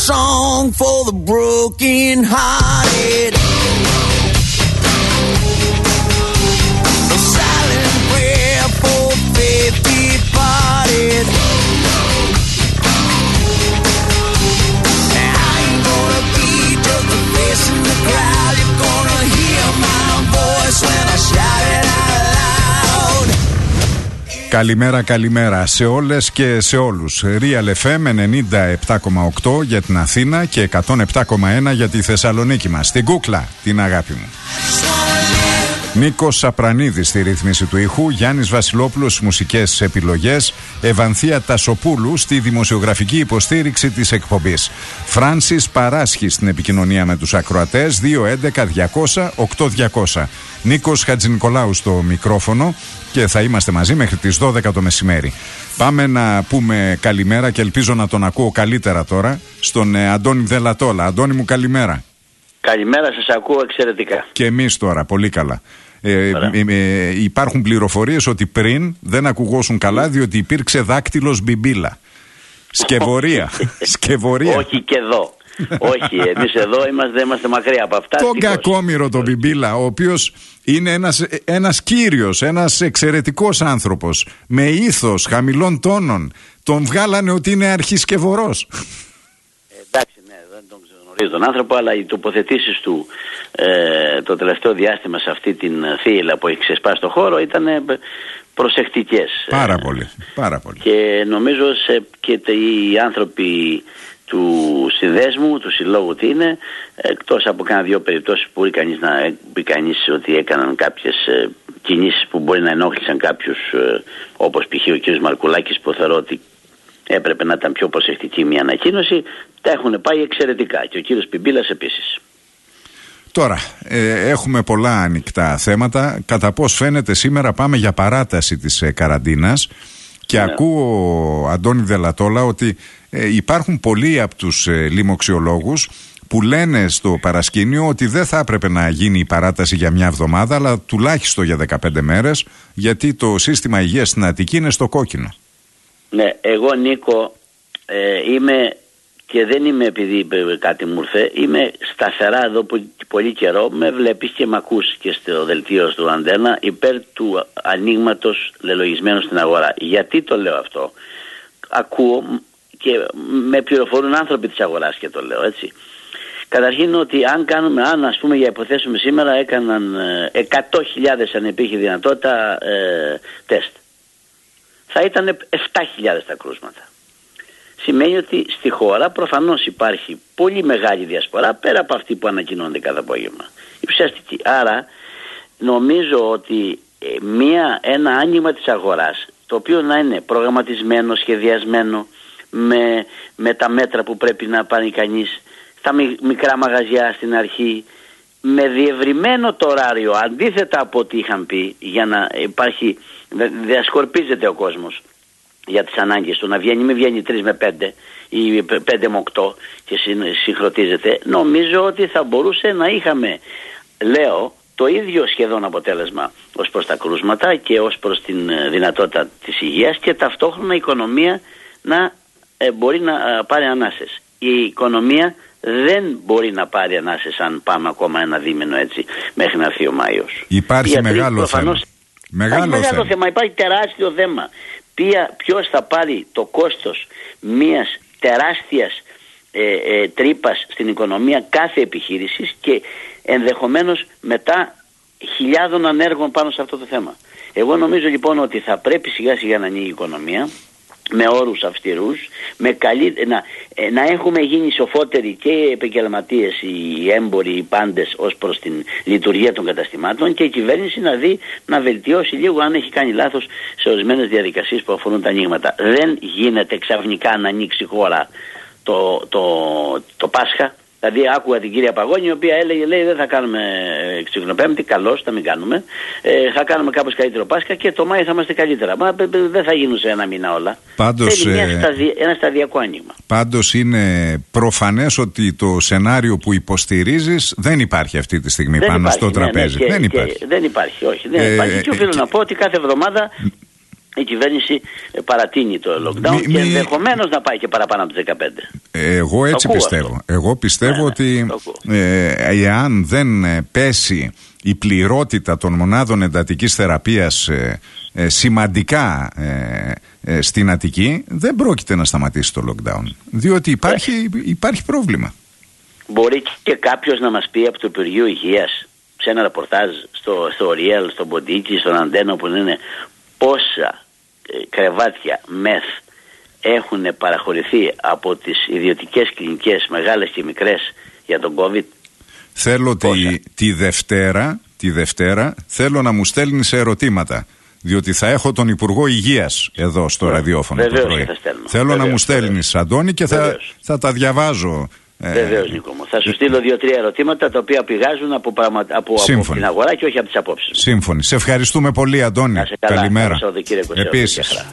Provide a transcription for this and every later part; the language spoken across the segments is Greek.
song for the broken hearted. A silent prayer for faith departed. I ain't gonna be just a face in the crowd. You're gonna hear my voice when I shout it out loud. Καλημέρα, καλημέρα σε όλες και σε όλους. Real FM 97,8 για την Αθήνα και 107,1 για τη Θεσσαλονίκη μας. Την κούκλα, την αγάπη μου. Νίκος Σαπρανίδης στη ρύθμιση του ήχου, Γιάννης Βασιλόπουλος στις μουσικές επιλογές, Ευανθία Τασοπούλου στη δημοσιογραφική υποστήριξη της εκπομπής. Φράνσις Παράσχη στην επικοινωνία με τους ακροατές, 211-200-8200. Νίκος Χατζηνικολάου στο μικρόφωνο και θα είμαστε μαζί μέχρι τις 12 το μεσημέρι. Πάμε να πούμε καλημέρα και ελπίζω να τον ακούω καλύτερα τώρα στον Αντώνη Δελατόλα. Αντώνη μου, καλημέρα. Καλημέρα, σας ακούω εξαιρετικά. Και εμείς τώρα, πολύ καλά. Υπάρχουν πληροφορίες ότι πριν δεν ακουγόσουν καλά διότι υπήρξε δάκτυλος μπιμπίλα. Σκευωρία. Σκευωρία. Όχι και εδώ. Όχι, εμείς εδώ είμαστε μακριά από αυτά. Τον κακόμοιρο τον μπιμπίλα, ο οποίος είναι ένας κύριος, ένας εξαιρετικός άνθρωπος με ήθος χαμηλών τόνων. Τον βγάλανε ότι είναι αρχισκευωρός. Εντάξει, ναι, δεν τον γνωρίζω τον άνθρωπο, αλλά οι τοποθετήσεις του το τελευταίο διάστημα σε αυτή την θύελλα που έχει ξεσπάσει το χώρο ήταν προσεκτικές. Πάρα πολύ, πάρα πολύ. Και νομίζω και οι άνθρωποι του συνδέσμου, του συλλόγου τι είναι, εκτός από κάνα δύο περιπτώσεις που μπορεί κανείς να πει κανείς ότι έκαναν κάποιες κινήσεις που μπορεί να ενόχλησαν κάποιους, όπως π.χ. ο κ. Μαρκουλάκης, που θεωρώ ότι έπρεπε να ήταν πιο προσεκτική μια ανακοίνωση, τα έχουν πάει εξαιρετικά, και ο κύριος Πιμπίλας επίσης. Τώρα, έχουμε πολλά ανοιχτά θέματα. Κατά πώς φαίνεται σήμερα πάμε για παράταση της καραντίνας και ακούω, Αντώνη Δελατόλα, ότι υπάρχουν πολλοί από τους λοιμοξιολόγους που λένε στο παρασκήνιο ότι δεν θα έπρεπε να γίνει η παράταση για μια εβδομάδα, αλλά τουλάχιστον για 15 μέρες, γιατί το σύστημα υγείας στην Αττική είναι στο κόκκινο. Ναι, εγώ Νίκο είμαι, και δεν είμαι επειδή κάτι μου ήρθε, είμαι σταθερά εδώ πολύ καιρό, με βλέπεις και με ακούς και στο δελτίο του Αντένα, υπέρ του ανοίγματος λελογισμένου στην αγορά. Γιατί το λέω αυτό? Ακούω και με πληροφορούν άνθρωποι της αγοράς και το λέω έτσι. Καταρχήν ότι αν ας πούμε για υποθέσουμε σήμερα έκαναν 100.000, αν υπήρχε δυνατότητα, τεστ, θα ήταν 7.000 τα κρούσματα. Σημαίνει ότι στη χώρα προφανώς υπάρχει πολύ μεγάλη διασπορά, πέρα από αυτή που ανακοινώνται κάθε απόγευμα. Υψιαστική. Άρα νομίζω ότι ένα άνοιγμα της αγοράς, το οποίο να είναι προγραμματισμένο, σχεδιασμένο, με τα μέτρα που πρέπει να πάρει κανείς, τα μικρά μαγαζιά στην αρχή, με διευρυμένο το ωράριο, αντίθετα από ό,τι είχαν πει, για να υπάρχει, διασκορπίζεται ο κόσμος για τις ανάγκες του, να βγαίνει, μην βγαίνει 3 με 5 ή 5 με 8 και συγχρονίζεται. Νομίζω ότι θα μπορούσε να είχαμε, λέω, το ίδιο σχεδόν αποτέλεσμα ως προς τα κρούσματα και ως προς την δυνατότητα της υγείας, και ταυτόχρονα η οικονομία να μπορεί να πάρει ανάσες. Η οικονομία δεν μπορεί να πάρει ανάσες αν πάμε ακόμα ένα δίμηνο έτσι μέχρι να έρθει ο Μάιος. Υπάρχει μεγάλο θέμα. Μεγάλο θέμα. Υπάρχει τεράστιο θέμα. Ποιος θα πάρει το κόστος μιας τεράστιας τρύπας στην οικονομία κάθε επιχείρησης και ενδεχομένως μετά χιλιάδων ανέργων πάνω σε αυτό το θέμα. Εγώ νομίζω λοιπόν ότι θα πρέπει σιγά σιγά να ανοίγει η οικονομία με όρους αυστηρούς, να έχουμε γίνει σοφότεροι και οι επαγγελματίες, οι έμποροι, οι πάντες ως προς την λειτουργία των καταστημάτων, και η κυβέρνηση να δει να βελτιώσει λίγο αν έχει κάνει λάθος σε ορισμένες διαδικασίες που αφορούν τα ανοίγματα. Δεν γίνεται ξαφνικά να ανοίξει η χώρα το Πάσχα. Δηλαδή άκουγα την κυρία Παγώνη, η οποία λέει δεν θα κάνουμε Ξυπνοπέμπτη, καλώς θα μην κάνουμε, θα κάνουμε κάπως καλύτερο Πάσχα και το Μάη θα είμαστε καλύτερα. Μα δεν θα γίνουν σε ένα μήνα όλα. Πάντως, θέλει ένα σταδιακό άνοιγμα. Πάντως είναι προφανές ότι το σενάριο που υποστηρίζεις δεν υπάρχει αυτή τη στιγμή πάνω στο τραπέζι. Δεν υπάρχει, όχι. Δεν υπάρχει. Και οφείλω να πω ότι κάθε εβδομάδα η κυβέρνηση παρατείνει το lockdown και ενδεχομένως να πάει και παραπάνω από τις 15. Εγώ έτσι πιστεύω. Αυτό. Εγώ πιστεύω ότι εάν δεν πέσει η πληρότητα των μονάδων εντατικής θεραπείας σημαντικά στην Αττική, δεν πρόκειται να σταματήσει το lockdown. Διότι υπάρχει πρόβλημα. Μπορεί και κάποιος να μας πει από το Υπουργείο Υγείας σε ένα ρεπορτάζ στο Real, στο Ποντίκι, στον Αντένα που είναι πόσα κρεβάτια μεθ έχουν παραχωρηθεί από τις ιδιωτικές κλινικές μεγάλες και μικρές για τον COVID. Θέλω τη Δευτέρα θέλω να μου στέλνεις ερωτήματα, διότι θα έχω τον Υπουργό Υγείας εδώ στο ραδιόφωνο το πρωί. Θέλω να μου στέλνεις, Αντώνη, και θα τα διαβάζω. Βεβαίως, Νίκο μου. Θα σου στείλω 2-3 ερωτήματα τα οποία πηγάζουν από την αγορά και όχι από τις απόψεις. Σύμφωνοι. Σε ευχαριστούμε πολύ, Αντώνη. Καλημέρα. Επίσης.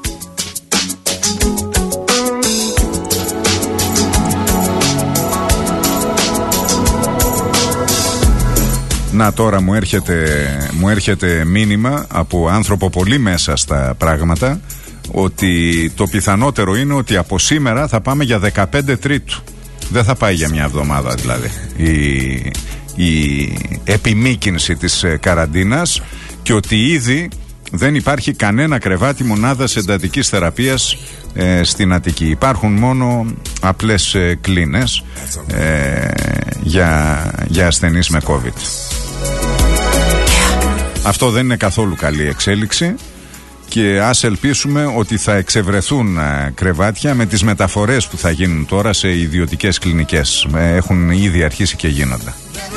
Να, τώρα μου έρχεται μήνυμα από άνθρωπο πολύ μέσα στα πράγματα ότι το πιθανότερο είναι ότι από σήμερα θα πάμε για 15 Τρίτου. Δεν θα πάει για μια εβδομάδα δηλαδή η επιμήκυνση της καραντίνας, και ότι ήδη δεν υπάρχει κανένα κρεβάτι μονάδας εντατικής θεραπείας στην Αττική. Υπάρχουν μόνο απλές κλίνες για ασθενείς με COVID. Αυτό δεν είναι καθόλου καλή εξέλιξη και ας ελπίσουμε ότι θα εξευρεθούν κρεβάτια με τις μεταφορές που θα γίνουν τώρα σε ιδιωτικές κλινικές. Έχουν ήδη αρχίσει και γίνονται.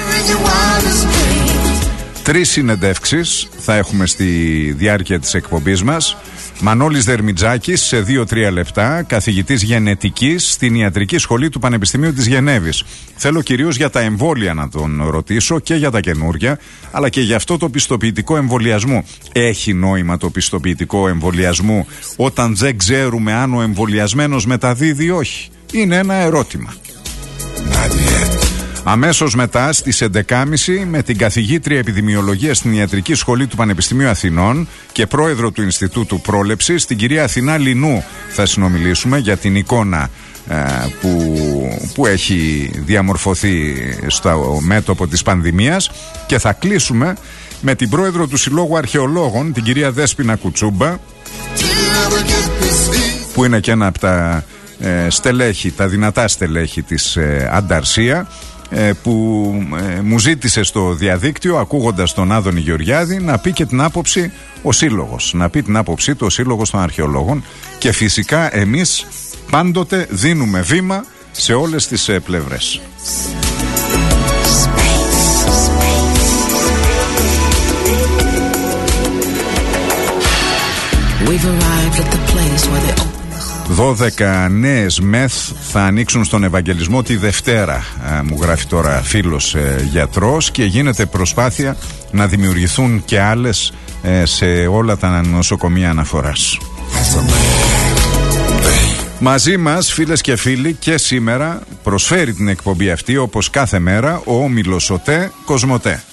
3 συνεντεύξεις θα έχουμε στη διάρκεια της εκπομπής μας. Μανώλης Δερμιτζάκης σε 2-3 λεπτά, καθηγητής γενετικής στην Ιατρική Σχολή του Πανεπιστημίου της Γενέβης. Θέλω κυρίως για τα εμβόλια να τον ρωτήσω, και για τα καινούρια, αλλά και για αυτό το πιστοποιητικό εμβολιασμού. Έχει νόημα το πιστοποιητικό εμβολιασμού όταν δεν ξέρουμε αν ο εμβολιασμένος μεταδίδει ή όχι? Είναι ένα ερώτημα. Αμέσως μετά στις 11.30 με την καθηγήτρια επιδημιολογίας στην Ιατρική Σχολή του Πανεπιστημίου Αθηνών και πρόεδρο του Ινστιτούτου Πρόλεψης, την κυρία Αθηνά Λινού, θα συνομιλήσουμε για την εικόνα που έχει διαμορφωθεί στο μέτωπο της πανδημίας, και θα κλείσουμε με την πρόεδρο του Συλλόγου Αρχαιολόγων, την κυρία Δέσποινα Κουτσούμπα, που είναι και ένα από τα στελέχη, τα δυνατά στελέχη της Ανταρσία, που μου ζήτησε στο διαδίκτυο, ακούγοντας τον Άδωνη Γεωργιάδη, να πει και την άποψη ο Σύλλογος, να πει την άποψή του ο Σύλλογος των Αρχαιολόγων, και φυσικά εμείς πάντοτε δίνουμε βήμα σε όλες τις πλευρές. We've arrived at the place where they 12 νέες μεθ θα ανοίξουν στον Ευαγγελισμό τη Δευτέρα, μου γράφει τώρα φίλος γιατρός, και γίνεται προσπάθεια να δημιουργηθούν και άλλες σε όλα τα νοσοκομεία αναφοράς. Μαζί μας, φίλες και φίλοι, και σήμερα προσφέρει την εκπομπή αυτή, όπως κάθε μέρα, ο όμιλος ΟΤΕ Κοσμοτέ.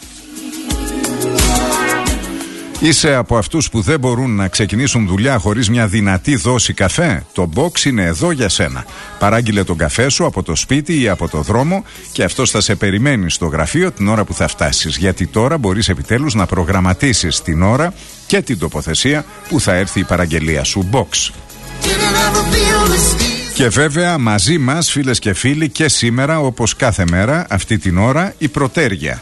Είσαι από αυτούς που δεν μπορούν να ξεκινήσουν δουλειά χωρίς μια δυνατή δόση καφέ? Το Box είναι εδώ για σένα. Παράγγειλε τον καφέ σου από το σπίτι ή από το δρόμο και αυτός θα σε περιμένει στο γραφείο την ώρα που θα φτάσεις. Γιατί τώρα μπορείς επιτέλους να προγραμματίσεις την ώρα και την τοποθεσία που θα έρθει η παραγγελία σου. Box. Και βέβαια μαζί μας, φίλες και φίλοι, και σήμερα όπως κάθε μέρα αυτή την ώρα η Πρωτέργεια.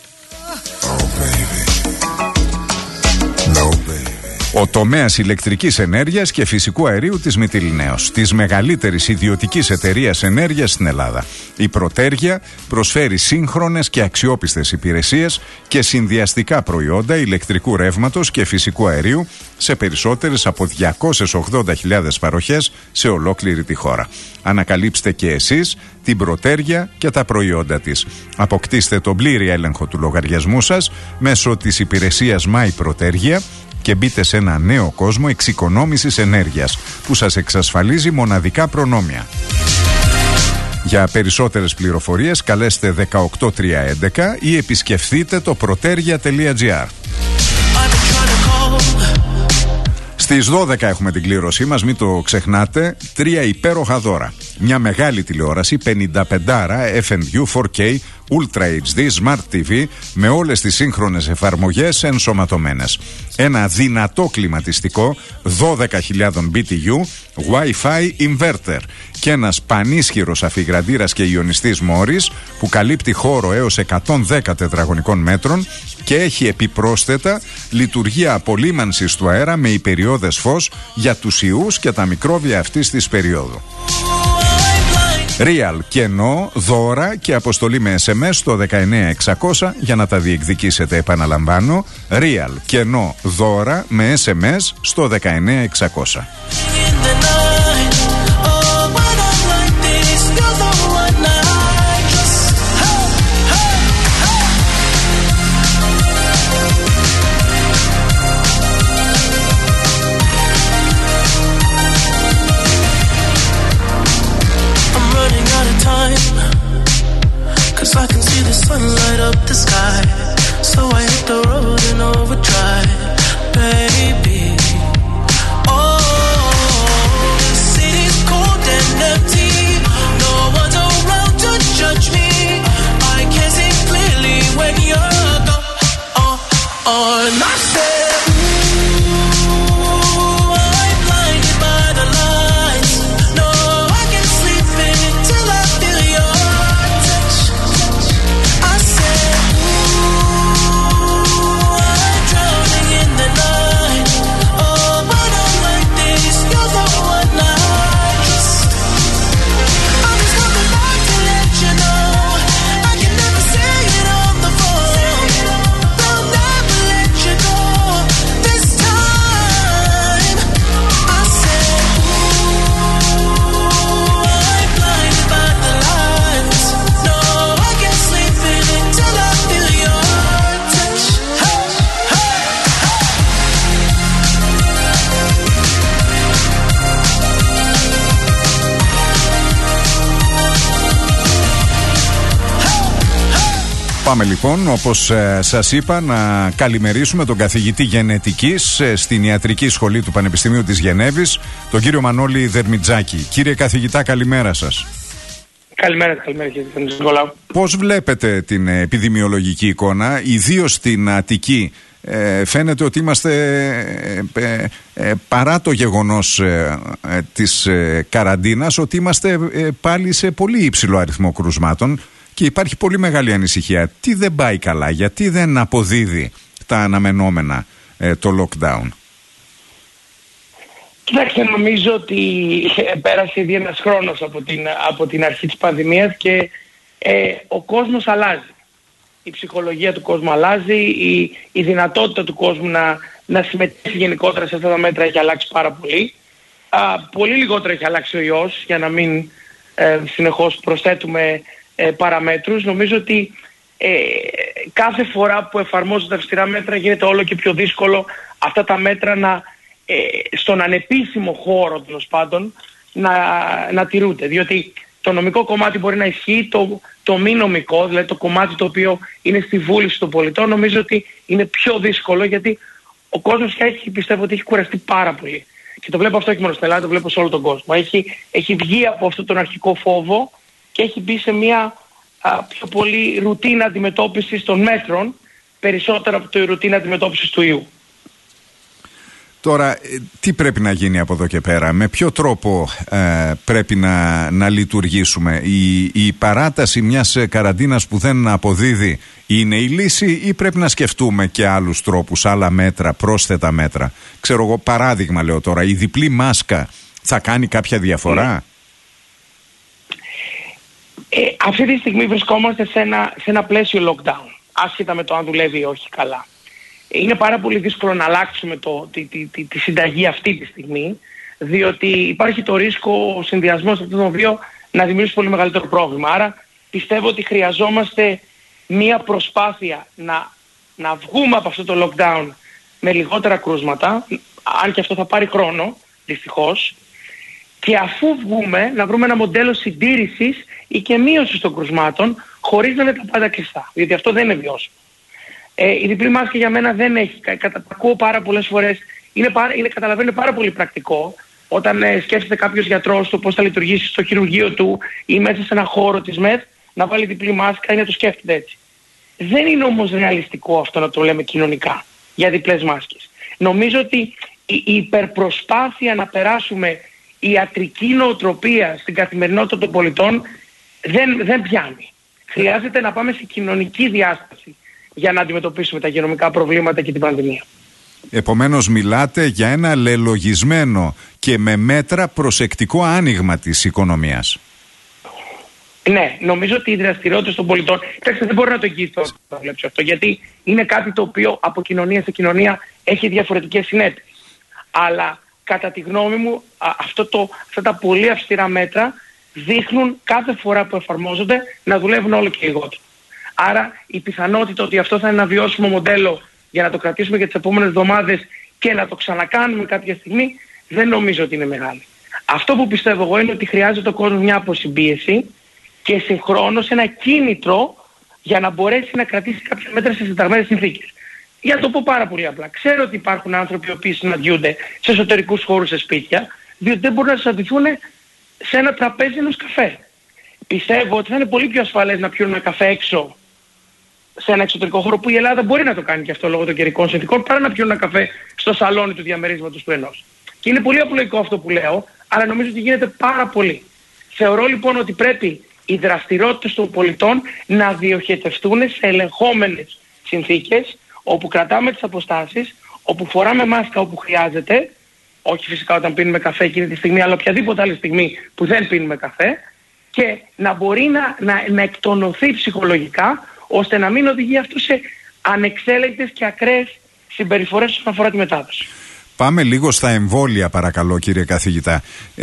Ο τομέας ηλεκτρικής ενέργειας και φυσικού αερίου της Μυτιληναίος, της μεγαλύτερης ιδιωτικής εταιρείας ενέργειας στην Ελλάδα. Η Πρωτέργεια προσφέρει σύγχρονες και αξιόπιστες υπηρεσίες και συνδυαστικά προϊόντα ηλεκτρικού ρεύματος και φυσικού αερίου σε περισσότερες από 280.000 παροχές σε ολόκληρη τη χώρα. Ανακαλύψτε και εσείς την Πρωτέργεια και τα προϊόντα της. Αποκτήστε τον πλήρη έλεγχο του λογαριασμού σας μέσω της υπηρεσίας My Πρωτέργεια και μπείτε σε ένα νέο κόσμο εξοικονόμησης ενέργειας που σας εξασφαλίζει μοναδικά προνόμια. Για περισσότερες πληροφορίες καλέστε 18311 ή επισκεφθείτε το protergia.gr. Στις 12 έχουμε την κλήρωσή μας, μην το ξεχνάτε. 3 υπέροχα δώρα. Μια μεγάλη τηλεόραση 55 FNU 4K Ultra HD Smart TV με όλες τις σύγχρονες εφαρμογές ενσωματωμένες. Ένα δυνατό κλιματιστικό 12.000 BTU Wi-Fi inverter και ένας πανίσχυρος αφιγραντήρας και ιονιστής Morris που καλύπτει χώρο έως 110 τετραγωνικών μέτρων και έχει επιπρόσθετα λειτουργία απολύμανσης του αέρα με υπεριώδες φως για τους ιούς και τα μικρόβια αυτής της περίοδου. Real κενό, δώρα και αποστολή με SMS στο 19600 για να τα διεκδικήσετε. Επαναλαμβάνω, Real κενό, δώρα με SMS στο 19600. I can see the sun light up the sky, so I hit the road in overdrive, baby. Oh, the city's cold and empty, no one's around to judge me. I can see clearly when you're gone. And I said, ooh, I'm blinded by the lights. No, I can't sleep until I feel your touch. I said, ooh, I'm drowning in the night. Oh, when I'm like this, you're the one I trust. I'm just coming back to let you know I can never say it on the phone. I'll never let you go this time. I said, ooh, I'm blinded by the lights. No, I can't sleep until I feel your touch. Hey, hey, Πάμε λοιπόν, όπως σας είπα, να καλημερίσουμε τον καθηγητή γενετικής στην Ιατρική Σχολή του Πανεπιστημίου της Γενέβης, τον κύριο Μανώλη Δερμιτζάκη. Κύριε καθηγητά, καλημέρα σας. Καλημέρα κύριε Νικολάου. Πώς βλέπετε την επιδημιολογική εικόνα, ιδίως στην Αττική? Φαίνεται ότι είμαστε, παρά το γεγονός της καραντίνας, ότι είμαστε πάλι σε πολύ υψηλό αριθμό κρουσμάτων και υπάρχει πολύ μεγάλη ανησυχία. Τι δεν πάει καλά, γιατί δεν αποδίδει τα αναμενόμενα το lockdown? Κοιτάξτε, νομίζω ότι πέρασε ήδη ένας χρόνος από την αρχή της πανδημίας και ο κόσμος αλλάζει. Η ψυχολογία του κόσμου αλλάζει, η δυνατότητα του κόσμου να συμμετέχει γενικότερα σε αυτά τα μέτρα έχει αλλάξει πάρα πολύ. Πολύ λιγότερο έχει αλλάξει ο ιός, για να μην συνεχώς προσθέτουμε παραμέτρους. Νομίζω ότι κάθε φορά που εφαρμόζονται αυστηρά μέτρα γίνεται όλο και πιο δύσκολο αυτά τα μέτρα στον ανεπίσημο χώρο, τέλος πάντων, να τηρούνται. Διότι το νομικό κομμάτι μπορεί να ισχύει, το μη νομικό, δηλαδή το κομμάτι το οποίο είναι στη βούληση των πολιτών, νομίζω ότι είναι πιο δύσκολο, γιατί ο κόσμος πιστεύω ότι έχει κουραστεί πάρα πολύ. Και το βλέπω αυτό όχι μόνο στην Ελλάδα, το βλέπω σε όλο τον κόσμο. Έχει βγει από αυτόν τον αρχικό φόβο και έχει μπει σε μια πιο πολύ ρουτίνα αντιμετώπισης των μέτρων, περισσότερο από τη ρουτίνα αντιμετώπισης του ιού. Τώρα, τι πρέπει να γίνει από εδώ και πέρα? Με ποιο τρόπο πρέπει να λειτουργήσουμε? Η παράταση μιας καραντίνας που δεν αποδίδει είναι η λύση, ή πρέπει να σκεφτούμε και άλλους τρόπους, άλλα μέτρα, πρόσθετα μέτρα? Ξέρω εγώ, παράδειγμα λέω τώρα, η διπλή μάσκα θα κάνει κάποια διαφορά? Αυτή τη στιγμή βρισκόμαστε σε ένα πλαίσιο lockdown, άσχετα με το αν δουλεύει ή όχι καλά. Είναι πάρα πολύ δύσκολο να αλλάξουμε τη συνταγή αυτή τη στιγμή, διότι υπάρχει το ρίσκο ο συνδυασμός αυτών των δύο να δημιουργήσει πολύ μεγαλύτερο πρόβλημα. Άρα πιστεύω ότι χρειαζόμαστε μία προσπάθεια να βγούμε από αυτό το lockdown με λιγότερα κρούσματα, αν και αυτό θα πάρει χρόνο, δυστυχώς, και αφού βγούμε να βρούμε ένα μοντέλο συντήρησης ή και μείωσης των κρουσμάτων, χωρίς να είναι τα πάντα κλειστά, διότι αυτό δεν είναι βιώσιμο. Η διπλή μάσκα για μένα δεν έχει. Ακούω πάρα πολλές φορές καταλαβαίνω πάρα πολύ πρακτικό όταν σκέφτεται κάποιος γιατρός το πώς θα λειτουργήσει στο χειρουργείο του ή μέσα σε ένα χώρο της ΜΕΘ να βάλει διπλή μάσκα ή να το σκέφτεται έτσι. Δεν είναι όμως ρεαλιστικό αυτό να το λέμε κοινωνικά για διπλές μάσκες. Νομίζω ότι η υπερπροσπάθεια να περάσουμε ιατρική νοοτροπία στην καθημερινότητα των πολιτών δεν πιάνει. Χρειάζεται να πάμε σε κοινωνική διάσταση για να αντιμετωπίσουμε τα υγειονομικά προβλήματα και την πανδημία. Επομένως μιλάτε για ένα λελογισμένο και με μέτρα προσεκτικό άνοιγμα της οικονομίας. Ναι, νομίζω ότι οι δραστηριότητες των πολιτών, κοιτάξτε, δεν μπορώ να το εγγυηθώ αυτό, γιατί είναι κάτι το οποίο από κοινωνία σε κοινωνία έχει διαφορετικές συνέπειες. Αλλά κατά τη γνώμη μου αυτά τα πολύ αυστηρά μέτρα δείχνουν κάθε φορά που εφαρμόζονται να δουλεύουν όλο και λιγότερο. Άρα η πιθανότητα ότι αυτό θα είναι ένα βιώσιμο μοντέλο για να το κρατήσουμε για τις επόμενες εβδομάδες και να το ξανακάνουμε κάποια στιγμή δεν νομίζω ότι είναι μεγάλη. Αυτό που πιστεύω εγώ είναι ότι χρειάζεται ο κόσμος μια αποσυμπίεση και συγχρόνως ένα κίνητρο για να μπορέσει να κρατήσει κάποια μέτρα σε συνταγμένες συνθήκες. Για να το πω πάρα πολύ απλά. Ξέρω ότι υπάρχουν άνθρωποι οι οποίοι συναντιούνται σε εσωτερικούς χώρους, σε σπίτια, διότι δεν μπορούν να συναντηθούν σε ένα τραπέζι ενός καφέ. Πιστεύω ότι θα είναι πολύ πιο ασφαλές να πιούν ένα καφέ έξω σε ένα εξωτερικό χώρο, που η Ελλάδα μπορεί να το κάνει και αυτό λόγω των καιρικών συνθηκών, παρά να πιούν ένα καφέ στο σαλόνι του διαμερίσματος του ενός. Και είναι πολύ απλοϊκό αυτό που λέω, αλλά νομίζω ότι γίνεται πάρα πολύ. Θεωρώ λοιπόν ότι πρέπει οι δραστηριότητες των πολιτών να διοχετευτούν σε ελεγχόμενες συνθήκες, όπου κρατάμε τις αποστάσεις, όπου φοράμε μάσκα όπου χρειάζεται, όχι φυσικά όταν πίνουμε καφέ εκείνη τη στιγμή, αλλά οποιαδήποτε άλλη στιγμή που δεν πίνουμε καφέ, και να μπορεί να εκτονωθεί ψυχολογικά, ώστε να μην οδηγεί αυτό σε ανεξέλεγκτες και ακραίες συμπεριφορές όσον αφορά τη μετάδοση. Πάμε λίγο στα εμβόλια, παρακαλώ, κύριε καθηγητά.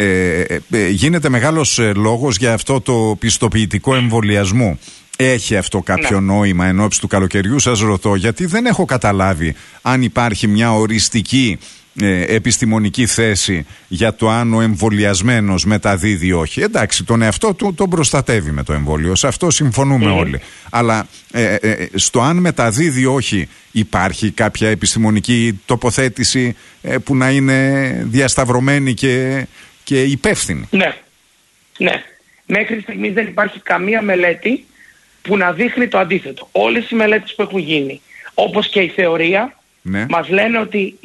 Γίνεται μεγάλος λόγος για αυτό το πιστοποιητικό εμβολιασμού. Έχει αυτό κάποιο νόημα εν ώψη του καλοκαιριού? Σας ρωτώ, γιατί δεν έχω καταλάβει αν υπάρχει μια οριστική επιστημονική θέση για το αν ο εμβολιασμένος μεταδίδει ή όχι. Εντάξει, τον εαυτό του τον προστατεύει με το εμβόλιο, σε αυτό συμφωνούμε όλοι. Αλλά στο αν μεταδίδει ή όχι υπάρχει κάποια επιστημονική τοποθέτηση που να είναι διασταυρωμένη και υπεύθυνη? Ναι. Μέχρι στιγμής δεν υπάρχει καμία μελέτη που να δείχνει το αντίθετο. Όλες οι μελέτες που έχουν γίνει, όπως και η θεωρία, μας λένε ότι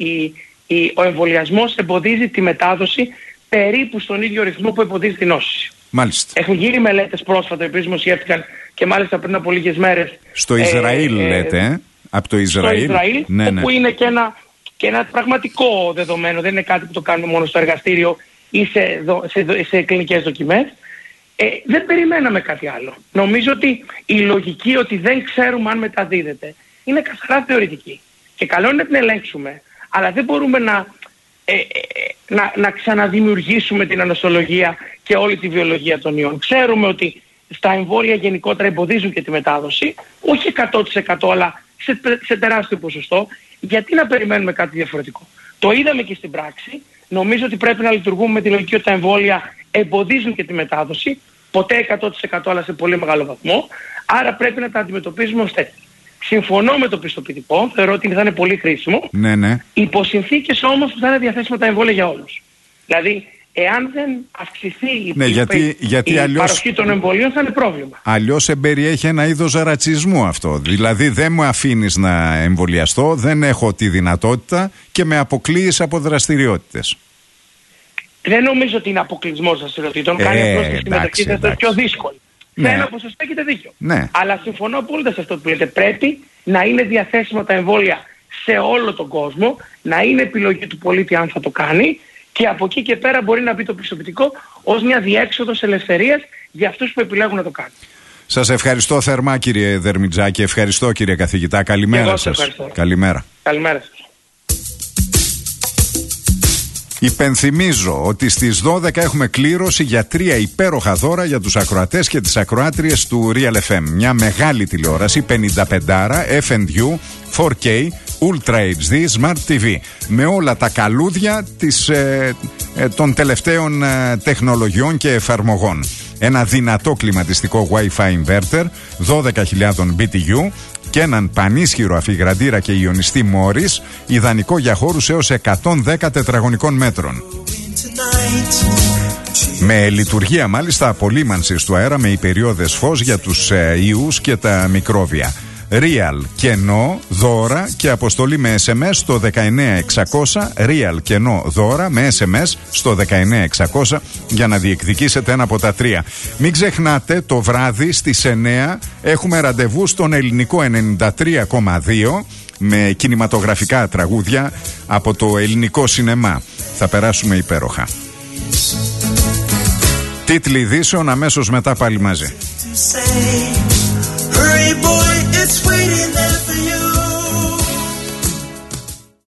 ο εμβολιασμός εμποδίζει τη μετάδοση περίπου στον ίδιο ρυθμό που εμποδίζει την νόσηση. Μάλιστα. Έχουν γίνει μελέτες πρόσφατα, οι οποίες δημοσιεύτηκαν και μάλιστα πριν από λίγες μέρες. Στο Ισραήλ λέτε, από το Ισραήλ. Στο Ισραήλ, όπου είναι και ένα πραγματικό δεδομένο, δεν είναι κάτι που το κάνουμε μόνο στο εργαστήριο ή σε κλινικές δοκιμές. Δεν περιμέναμε κάτι άλλο. Νομίζω ότι η λογική ότι δεν ξέρουμε αν μεταδίδεται είναι καθαρά θεωρητική. Και καλό είναι να την ελέγξουμε, αλλά δεν μπορούμε να ξαναδημιουργήσουμε την ανοσολογία και όλη τη βιολογία των ιών. Ξέρουμε ότι στα εμβόλια γενικότερα εμποδίζουν και τη μετάδοση, όχι 100% αλλά σε τεράστιο ποσοστό. Γιατί να περιμένουμε κάτι διαφορετικό? Το είδαμε και στην πράξη. Νομίζω ότι πρέπει να λειτουργούμε με τη λογική ότι τα εμβόλια εμποδίζουν και τη μετάδοση, ποτέ 100% αλλά σε πολύ μεγάλο βαθμό, άρα πρέπει να τα αντιμετωπίζουμε ως τέτοια. Συμφωνώ με το πιστοποιητικό, θεωρώ ότι θα είναι πολύ χρήσιμο, υπό συνθήκες όμως που θα είναι διαθέσιμα τα εμβόλια για όλους. Δηλαδή, εάν δεν αυξηθεί η παροχή των εμβολίων θα είναι πρόβλημα. Αλλιώς εμπεριέχει ένα είδος ρατσισμού αυτό. Δηλαδή δεν μου αφήνεις να εμβολιαστώ, δεν έχω τη δυνατότητα και με αποκλείεις από δραστηριότητες. Δεν νομίζω ότι είναι αποκλεισμός δραστηριοτήτων. Κάνει απλώς τη συμμετοχή σας πιο δύσκολη. Σε ένα ποσοστό έχετε δίκιο. Αλλά συμφωνώ απόλυτα σε αυτό που λέτε. Πρέπει να είναι διαθέσιμα τα εμβόλια σε όλο τον κόσμο, να είναι επιλογή του πολίτη αν θα το κάνει, και από εκεί και πέρα μπορεί να μπει το πιστοποιητικό ως μια διέξοδος ελευθερίας για αυτούς που επιλέγουν να το κάνουν. Σας ευχαριστώ θερμά, κύριε Δερμιτζάκη. Ευχαριστώ, κύριε καθηγητά. Καλημέρα σας. Καλημέρα. Καλημέρα σας. Υπενθυμίζω ότι στις 12 έχουμε κλήρωση για 3 υπέροχα δώρα για τους ακροατές και τις ακροάτριες του Real FM. Μια μεγάλη τηλεόραση 55 FNU 4K Ultra HD Smart TV με όλα τα καλούδια των τελευταίων τεχνολογιών και εφαρμογών. Ένα δυνατό κλιματιστικό Wi-Fi inverter 12.000 BTU, και έναν πανίσχυρο αφιγραντήρα και ιονιστή Μόρις, ιδανικό για χώρους έως 110 τετραγωνικών μέτρων. Με λειτουργία μάλιστα απολύμανσης του αέρα με υπεριόδες φως για τους ιούς και τα μικρόβια. Real κενό δώρα και αποστολή με SMS στο 19600. Real κενό δώρα με SMS στο 19600 για να διεκδικήσετε ένα από τα τρία. Μην ξεχνάτε, το βράδυ στις 9 έχουμε ραντεβού στον Ελληνικό 93,2 με κινηματογραφικά τραγούδια από το ελληνικό σινεμά. Θα περάσουμε υπέροχα. Τίτλοι ειδήσεων αμέσως μετά πάλι μαζί. Hurry boy, it's waiting there for you.